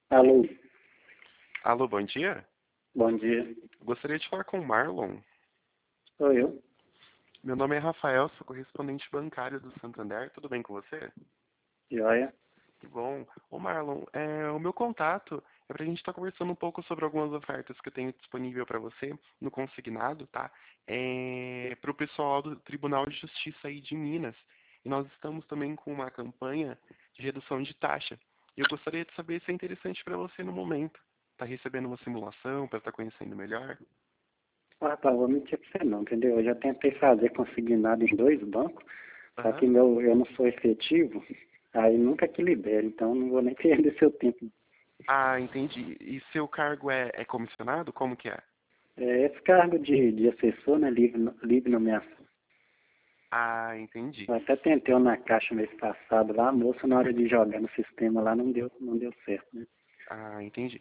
Alô, Alô, bom dia. bom dia. Gostaria de falar com o Marlon. Sou eu. Meu nome é Rafael, sou correspondente bancário do Santander. Tudo bem com você? Joia. Que bom. Ô Marlon, o meu contato é para a gente estar conversando um pouco sobre algumas ofertas que eu tenho disponível para você no consignado, tá? Para o pessoal do Tribunal de Justiça aí de Minas. E nós estamos também com uma campanha de redução de taxa. E eu gostaria de saber se é interessante para você no momento. Está recebendo uma simulação para estar conhecendo melhor? Ah, tá, vou mentir pra você não, entendeu? Eu já tentei fazer consignado em dois bancos, só que Aham. eu não sou efetivo, aí nunca que libero, então não vou nem perder seu tempo. Ah, entendi. E seu cargo é comissionado? Como que é? É, esse cargo de assessor, né, livre nomeação. Ah, entendi. Eu até tentei um na caixa mês passado lá, a moça na hora de jogar no sistema lá não deu certo, né? Ah, entendi.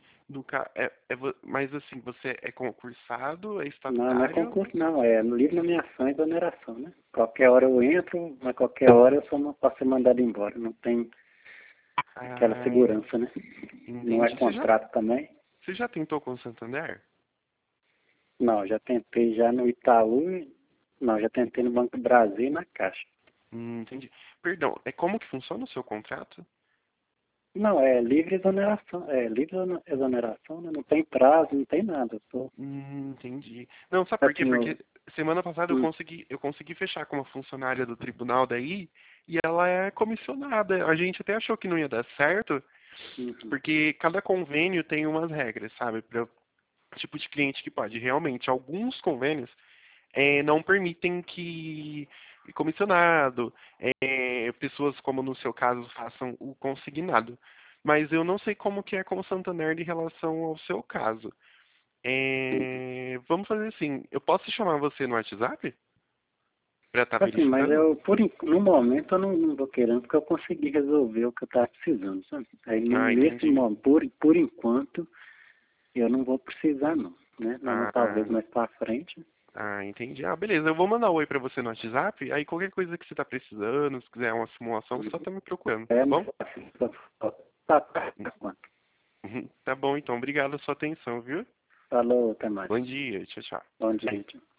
Mas assim, você é concursado, é Não, não é estatutário? concurso não, é livre nomeação e exoneração, né? Qualquer hora eu entro, mas qualquer hora eu só não posso ser mandado embora, não tem aquela Ah, segurança, né? Não é entendi. contrato também. Você já tentou com o Santander? Não, já tentei já no Itaú, não, já tentei no Banco do Brasil e na Caixa. Entendi. Perdão, como que funciona o seu contrato? Não, é livre exoneração, né? Não tem prazo, não tem nada. Eu tô, Entendi. Não, sabe por quê? assim, Porque semana passada hum, eu consegui fechar com uma funcionária do tribunal daí e ela é comissionada. A gente até achou que não ia dar certo, uhum, porque cada convênio tem umas regras, sabe? Para o tipo de cliente que pode. Realmente, alguns convênios não permitem que comissionado, pessoas como no seu caso façam o consignado. Mas eu não sei como que é com o Santander em relação ao seu caso. uhum. Vamos fazer assim, eu posso chamar você no WhatsApp para estar Assim, mas verificando? no momento eu não tô querendo, porque eu consegui resolver o que eu estava precisando, sabe? Aí Ah, nesse entendi. momento, por enquanto, eu não vou precisar não, né? Mas talvez Ah, mais para frente. entendi. Ah, beleza. Eu vou mandar um oi pra você no WhatsApp. Aí qualquer coisa que você tá precisando, se quiser uma simulação, só tá me procurando, tá É, não bom? foi assim. Tá. Tá bom, então. Obrigado pela sua atenção, viu? Falou, até mais. Bom dia. Tchau, tchau. Bom dia. Tchau.